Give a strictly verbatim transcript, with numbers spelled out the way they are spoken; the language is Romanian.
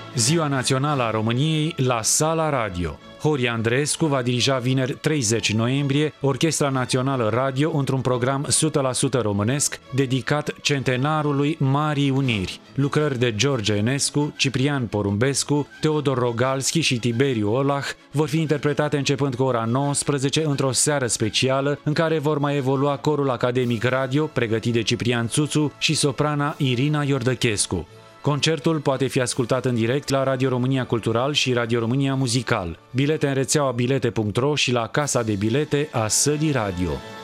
Ziua Națională a României la Sala Radio. Horia Andreescu va dirija vineri treizeci noiembrie Orchestra Națională Radio într-un program o sută la sută românesc dedicat centenarului Marii Uniri. Lucrări de George Enescu, Ciprian Porumbescu, Teodor Rogalski și Tiberiu Olah vor fi interpretate începând cu ora nouăsprezece într-o seară specială în care vor mai evolua corul academic radio pregătit de Ciprian Țuțu și soprana Irina Iordăchescu. Concertul poate fi ascultat în direct la Radio România Cultural și Radio România Muzical. Bilete în rețeaua bilete punct ro și la casa de bilete a Sălii Radio.